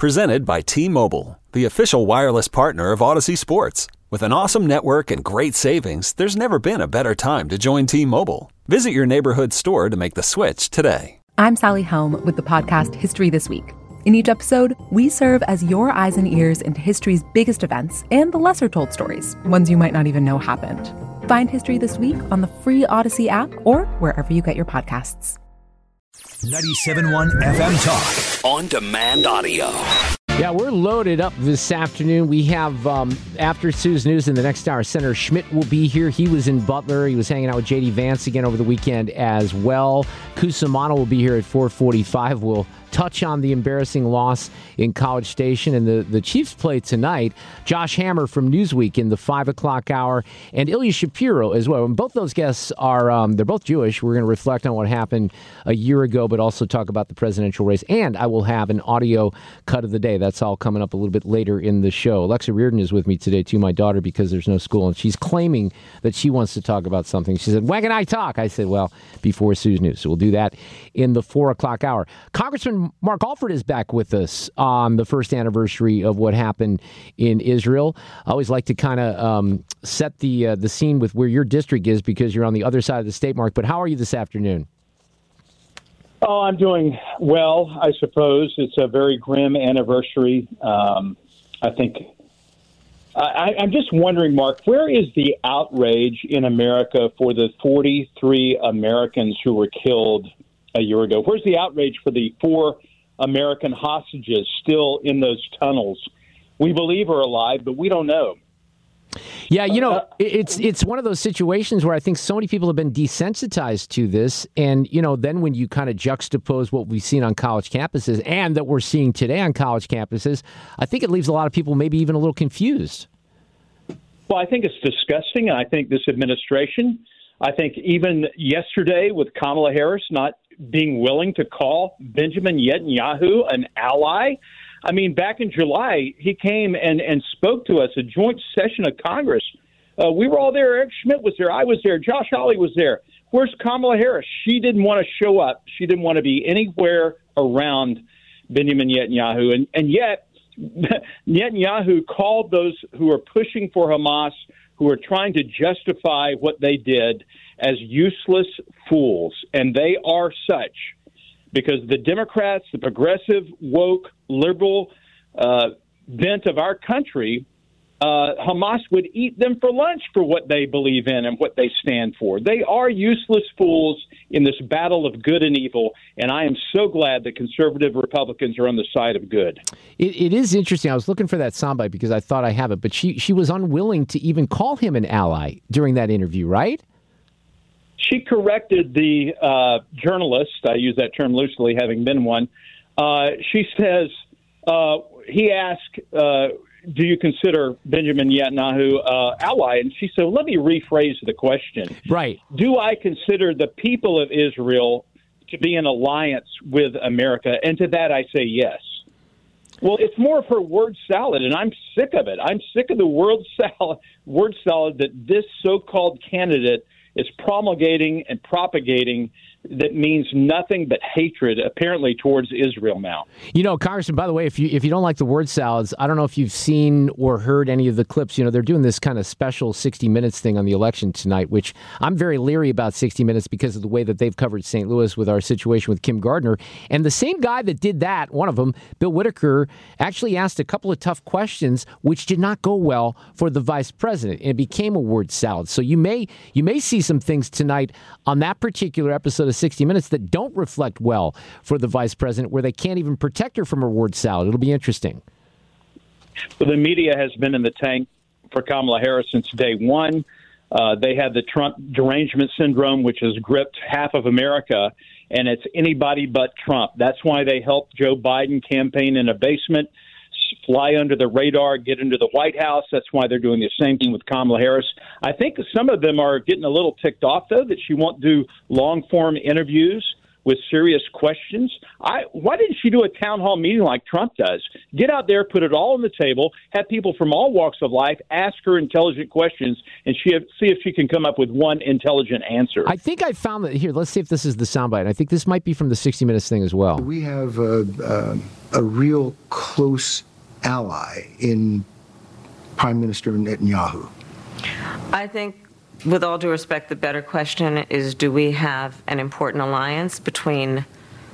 Presented by T-Mobile, the official wireless partner of Odyssey Sports. With an awesome network and great savings, there's never been a better time to join T-Mobile. Visit your neighborhood store to make the switch today. I'm Sally Helm with the podcast History This Week. In each episode, we serve as your eyes and ears into history's biggest events and the lesser-told stories, ones you might not even know happened. Find History This Week on the free Odyssey app or wherever you get your podcasts. 97.1 FM Talk. On demand audio. Yeah, we're loaded up this afternoon. We have, after Sue's News in the next hour, Senator Schmidt will be here. He was in Butler. He was hanging out with J.D. Vance again over the weekend as well. Cusimano will be here at 4:45. We'll touch on the embarrassing loss in College Station. And the Chiefs play tonight. Josh Hammer from Newsweek in the 5 o'clock hour. And Ilya Shapiro as well. And both those guests are, they're both Jewish. We're going to reflect on what happened a year ago, but also talk about the presidential race. And I will have an audio cut of the day. That's all coming up a little bit later in the show. Alexa Reardon is with me today, too, my daughter, because there's no school. And she's claiming that she wants to talk about something. She said, when can I talk? I said, well, before Sue's News. So we'll do that in the 4 o'clock hour. Congressman Mark Alford is back with us on the first anniversary of what happened in Israel. I always like to kind of set the scene with where your district is because you're on the other side of the state, Mark. But how are you this afternoon? Oh, I'm doing well, I suppose. It's a very grim anniversary. I think I'm just wondering, Mark, where is the outrage in America for the 43 Americans who were killed a year ago? Where's the outrage for the 4 American hostages still in those tunnels? We believe are alive, but we don't know. Yeah, you know, it's one of those situations where I think so many people have been desensitized to this. And, you know, then when you kind of juxtapose what we've seen on college campuses and that we're seeing today on college campuses, I think it leaves a lot of people maybe even a little confused. Well, I think it's disgusting. And I think this administration, I think even yesterday with Kamala Harris not being willing to call Benjamin Netanyahu an ally. I mean, back in July, he came and spoke to us, a joint session of Congress. We were all there. Eric Schmidt was there. I was there. Josh Hawley was there. Where's Kamala Harris? She didn't want to show up. She didn't want to be anywhere around Benjamin Netanyahu. And yet, Netanyahu called those who are pushing for Hamas, who are trying to justify what they did, as useless fools. And they are such. Because the Democrats, the progressive, woke, liberal bent of our country, Hamas would eat them for lunch for what they believe in and what they stand for. They are useless fools in this battle of good and evil, and I am so glad that conservative Republicans are on the side of good. It is interesting. I was looking for that soundbite because I thought I have it, but she was unwilling to even call him an ally during that interview, right? She corrected the journalist. I use that term loosely, having been one. She says, he asked, do you consider Benjamin Netanyahu ally? And she said, let me rephrase the question. Right. Do I consider the people of Israel to be in alliance with America? And to that I say yes. Well, it's more of her word salad, and I'm sick of it. I'm sick of the word salad that this so-called candidate is promulgating and propagating that means nothing but hatred, apparently, towards Israel now. You know, Congressman, by the way, if you don't like the word salads, I don't know if you've seen or heard any of the clips. You know, they're doing this kind of special 60 Minutes thing on the election tonight, which I'm very leery about 60 Minutes because of the way that they've covered St. Louis with our situation with Kim Gardner. And the same guy that did that, one of them, Bill Whitaker, actually asked a couple of tough questions, which did not go well for the vice president. It became a word salad. So you may see some things tonight on that particular episode of 60 Minutes that don't reflect well for the vice president, where they can't even protect her from her word salad. It'll be interesting. Well, the media has been in the tank for Kamala Harris since day one. They had the Trump derangement syndrome, which has gripped half of America, and it's anybody but Trump. That's why they helped Joe Biden campaign in a basement, fly under the radar, get into the White House. That's why they're doing the same thing with Kamala Harris. I think some of them are getting a little ticked off, though, that she won't do long-form interviews with serious questions. Why didn't she do a town hall meeting like Trump does? Get out there, put it all on the table, have people from all walks of life ask her intelligent questions, and see if she can come up with one intelligent answer. I think I found that here. Let's see if this is the soundbite. I think this might be from the 60 Minutes thing as well. We have a real close ally in Prime Minister Netanyahu. I think, with all due respect, the better question is, do we have an important alliance between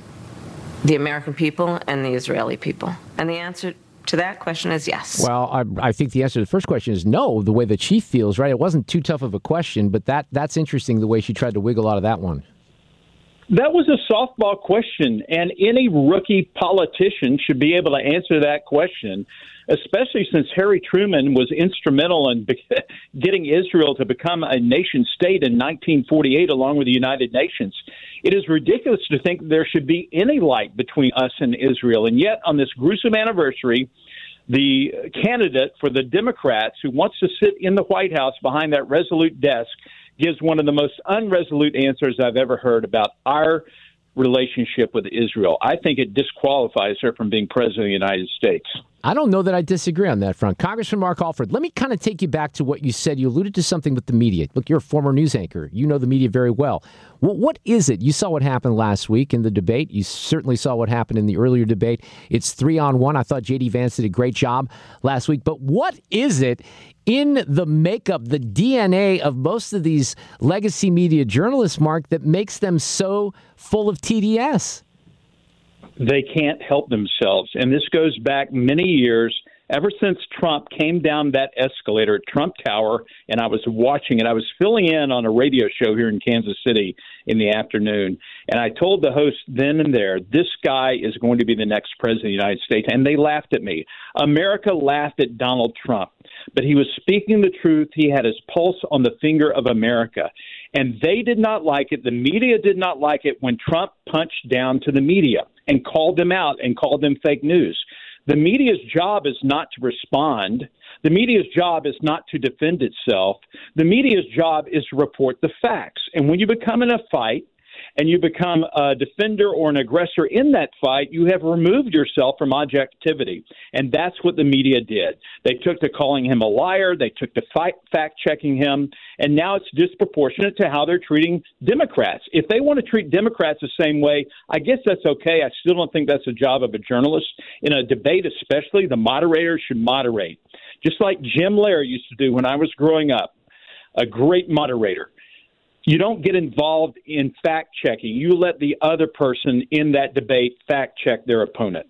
the American people and the Israeli people? And the answer to that question is yes. Well, I think the answer to the first question is no, the way that she feels, right? It wasn't too tough of a question, but that's interesting, the way she tried to wiggle out of that one. That was a softball question, and any rookie politician should be able to answer that question, especially since Harry Truman was instrumental in getting Israel to become a nation state in 1948 along with the United Nations. It is ridiculous to think there should be any light between us and Israel, and yet on this gruesome anniversary, the candidate for the Democrats who wants to sit in the White House behind that resolute desk gives one of the most unresolute answers I've ever heard about our relationship with Israel. I think it disqualifies her from being president of the United States. I don't know that I disagree on that front. Congressman Mark Alford, let me kind of take you back to what you said. You alluded to something with the media. Look, you're a former news anchor. You know the media very well. What is it? You saw what happened last week in the debate. You certainly saw what happened in the earlier debate. It's 3-on-1. I thought J.D. Vance did a great job last week. But what is it in the makeup, the DNA of most of these legacy media journalists, Mark, that makes them so full of TDS? They can't help themselves. And this goes back many years, ever since Trump came down that escalator at Trump Tower, and I was watching it. I was filling in on a radio show here in Kansas City in the afternoon, and I told the host then and there, this guy is going to be the next president of the United States, and they laughed at me. America laughed at Donald Trump, but he was speaking the truth. He had his pulse on the finger of America. And they did not like it. The media did not like it when Trump punched down to the media and called them out and called them fake news. The media's job is not to respond. The media's job is not to defend itself. The media's job is to report the facts. And when you become in a fight and you become a defender or an aggressor in that fight, you have removed yourself from objectivity. And that's what the media did. They took to calling him a liar. They took to fact-checking him. And now it's disproportionate to how they're treating Democrats. If they want to treat Democrats the same way, I guess that's okay. I still don't think that's the job of a journalist. In a debate especially, the moderator should moderate, just like Jim Lehrer used to do when I was growing up, a great moderator. You don't get involved in fact-checking. You let the other person in that debate fact-check their opponent.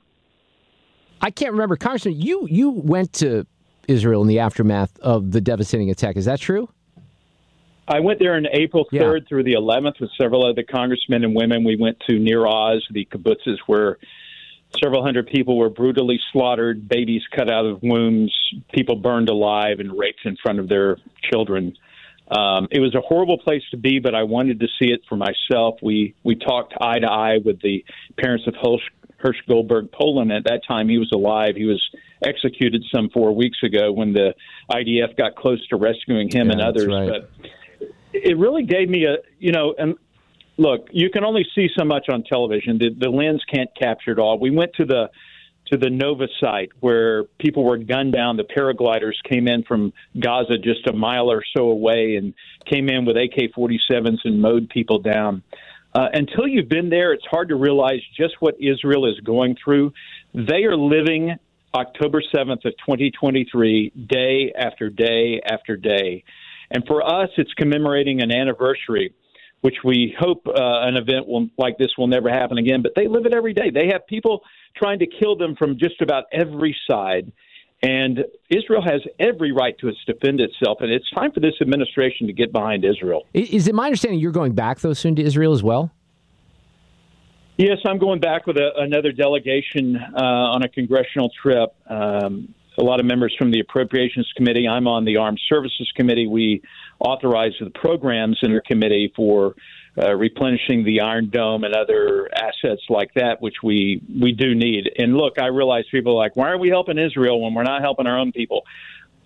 I can't remember. Congressman, you went to Israel in the aftermath of the devastating attack. Is that true? I went there on April 3rd through the 11th with several other congressmen and women. We went to Nir Oz, the kibbutzes, where several hundred people were brutally slaughtered, babies cut out of wombs, people burned alive and raped in front of their children. It was a horrible place to be, but I wanted to see it for myself. We talked eye to eye with the parents of Hirsch Goldberg Poland. At that time, he was alive. He was executed some 4 weeks ago when the IDF got close to rescuing him and others. Right. But it really gave me and look, you can only see so much on television. The lens can't capture it all. We went to the Nova site where people were gunned down. The paragliders came in from Gaza just a mile or so away and came in with AK-47s and mowed people down. Until you've been there, it's hard to realize just what Israel is going through. They are living October 7th of 2023 day after day after day. And for us, it's commemorating an anniversary, which we hope an event like this will never happen again. But they live it every day. They have people trying to kill them from just about every side. And Israel has every right to defend itself. And it's time for this administration to get behind Israel. Is it my understanding you're going back, though, soon to Israel as well? Yes, I'm going back with another delegation on a congressional trip. A lot of members from the Appropriations Committee. I'm on the Armed Services Committee. We authorize the programs in our committee for replenishing the Iron Dome and other assets like that, which we do need. And look, I realize people are like, why are we helping Israel when we're not helping our own people?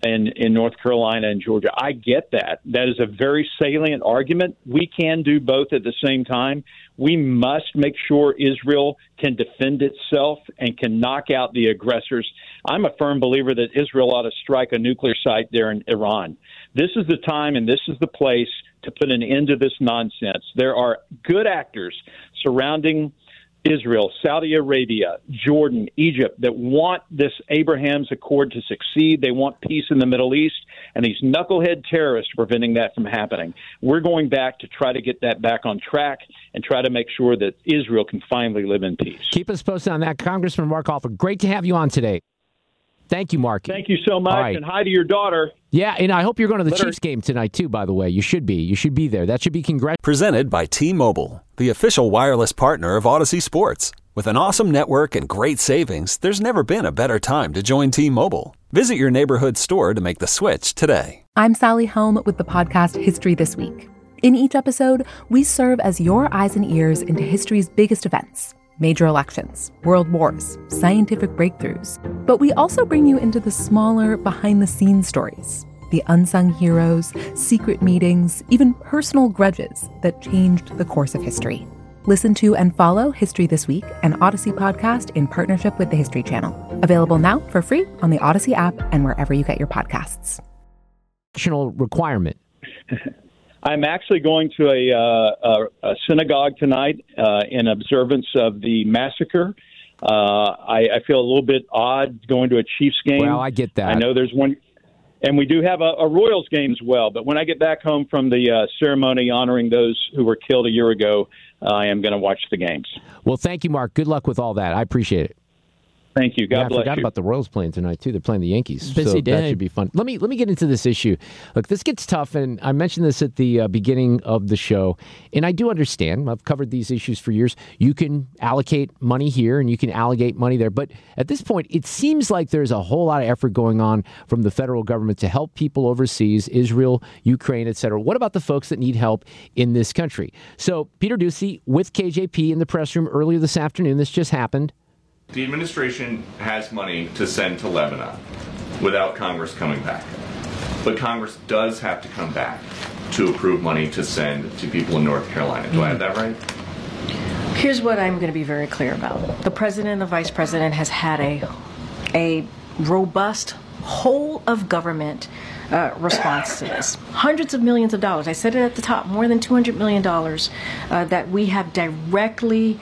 in North Carolina and Georgia. I get that. That is a very salient argument. We can do both at the same time. We must make sure Israel can defend itself and can knock out the aggressors. I'm a firm believer that Israel ought to strike a nuclear site there in Iran. This is the time and this is the place to put an end to this nonsense. There are good actors surrounding Israel, Saudi Arabia, Jordan, Egypt, that want this Abraham's Accord to succeed. They want peace in the Middle East, and these knucklehead terrorists are preventing that from happening. We're going back to try to get that back on track and try to make sure that Israel can finally live in peace. Keep us posted on that. Congressman Mark Alford, great to have you on today. Thank you, Mark. Thank you so much, right. And hi to your daughter. Yeah, and I hope you're going to the Chiefs game tonight, too, by the way. You should be. You should be there. That should be congratulations. Presented by T-Mobile, the official wireless partner of Odyssey Sports. With an awesome network and great savings, there's never been a better time to join T-Mobile. Visit your neighborhood store to make the switch today. I'm Sally Helm with the podcast History This Week. In each episode, we serve as your eyes and ears into history's biggest events. Major elections, world wars, scientific breakthroughs. But we also bring you into the smaller, behind-the-scenes stories, the unsung heroes, secret meetings, even personal grudges that changed the course of history. Listen to and follow History This Week, an Odyssey podcast in partnership with the History Channel. Available now for free on the Odyssey app and wherever you get your podcasts. National requirement. I'm actually going to a synagogue tonight in observance of the massacre. I feel a little bit odd going to a Chiefs game. Well, I get that. I know there's one, and we do have a Royals game as well. But when I get back home from the ceremony honoring those who were killed a year ago, I am going to watch the games. Well, thank you, Mark. Good luck with all that. I appreciate it. Thank you. God bless you. I forgot about the Royals playing tonight, too. They're playing the Yankees. Busy day. That should be fun. Let me get into this issue. Look, this gets tough, and I mentioned this at the beginning of the show, and I do understand. I've covered these issues for years. You can allocate money here, and you can allocate money there. But at this point, it seems like there's a whole lot of effort going on from the federal government to help people overseas, Israel, Ukraine, et cetera. What about the folks that need help in this country? So Peter Doocy with KJP in the press room earlier this afternoon. This just happened. The administration has money to send to Lebanon without Congress coming back. But Congress does have to come back to approve money to send to people in North Carolina. Do I have that right? Here's what I'm going to be very clear about. The president and the vice president has had a robust whole of government response to this. Hundreds of millions of dollars. I said it at the top, more than $200 million that we have directly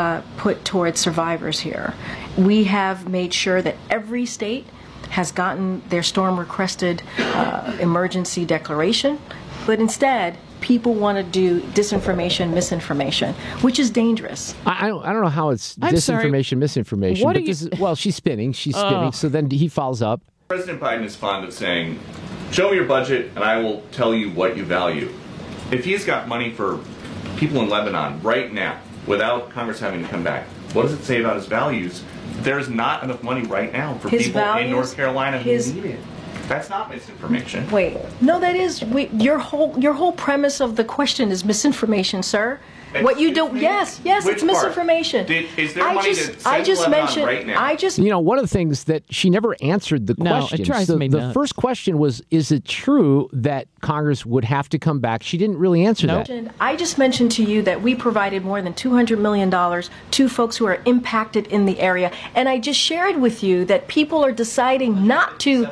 put towards survivors here. We have made sure that every state has gotten their storm-requested emergency declaration, but instead, people want to do disinformation, misinformation, which is dangerous. I don't know how it's disinformation, misinformation. What but this is, well, she's spinning. So then he follows up. President Biden is fond of saying, show me your budget and I will tell you what you value. If he's got money for people in Lebanon right now, without Congress having to come back, what does it say about his values? There's not enough money right now for His people values, in North Carolina who need it. That's not misinformation. Wait, no, that is your whole premise of the question is misinformation, sir. What you do? Yes, it's misinformation. Is there money to send to Lebanon right now? One of the things that she never answered the question. It drives me nuts. The first question was, is it true that Congress would have to come back? She didn't really answer that. I just mentioned to you that we provided more than $200 million to folks who are impacted in the area. And I just shared with you that people are deciding not to.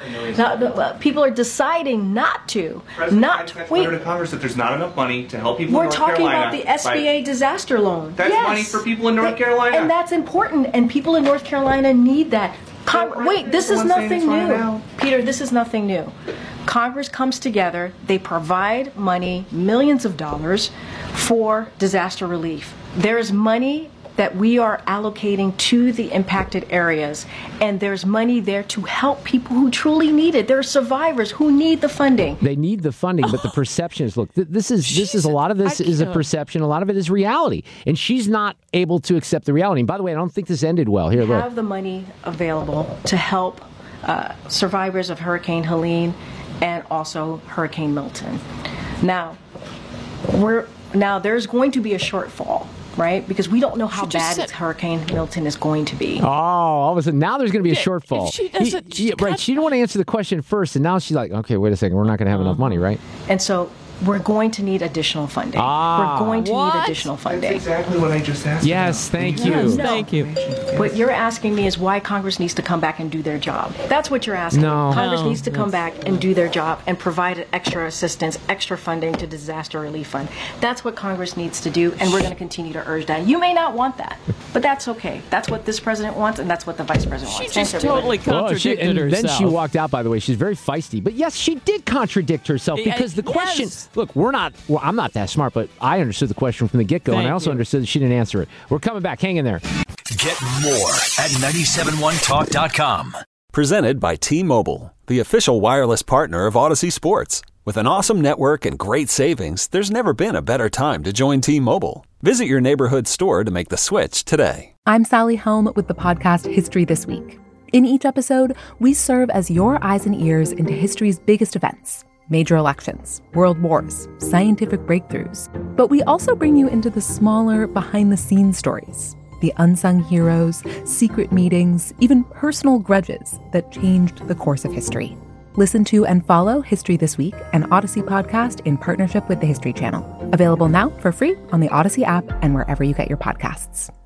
People are deciding not to. Letter to Congress that there's not enough money to help people in North Carolina. We're talking about the SBA disaster loan. That's money for people in North Carolina. And that's important, and people in North Carolina need that. Wait, this is nothing new. Peter, this is nothing new. Congress comes together, they provide money, millions of dollars, for disaster relief. There's money that we are allocating to the impacted areas, and there's money there to help people who truly need it. There are survivors who need the funding. They need the funding, but the perception is, look, this is a lot of this is a perception, a lot of it is reality, and she's not able to accept the reality. And by the way, I don't think this ended well. Here, look. Have the money available to help survivors of Hurricane Helene and also Hurricane Milton. Now there's going to be a shortfall. right? Because we don't know how bad Hurricane Milton is going to be. Oh, all of a sudden, now there's going to be a shortfall. If she doesn't, right. She didn't want to answer the question first, and now she's like, okay, wait a second, we're not going to have enough money, right? And so we're going to need additional funding. We're going to need additional funding. That's exactly what I just asked. Yes, thank you. Yes, Thank you. What you're asking me is why Congress needs to come back and do their job. That's what you're asking. No. Congress needs to come back and do their job and provide extra assistance, extra funding to disaster relief fund. That's what Congress needs to do, and we're going to continue to urge that. You may not want that, but that's okay. That's what this president wants, and that's what the vice president wants. She just totally contradicted herself. Then she walked out, by the way. She's very feisty. But yes, she did contradict herself because the question, look, I'm not that smart, but I understood the question from the get-go, and I also understood that she didn't answer it. We're coming back. Hang in there. Get more at 971talk.com. Presented by T-Mobile, the official wireless partner of Odyssey Sports. With an awesome network and great savings, there's never been a better time to join T-Mobile. Visit your neighborhood store to make the switch today. I'm Sally Helm with the podcast History This Week. In each episode, we serve as your eyes and ears into history's biggest events. Major elections, world wars, scientific breakthroughs. But we also bring you into the smaller, behind-the-scenes stories. The unsung heroes, secret meetings, even personal grudges that changed the course of history. Listen to and follow History This Week, an Odyssey podcast in partnership with the History Channel. Available now for free on the Odyssey app and wherever you get your podcasts.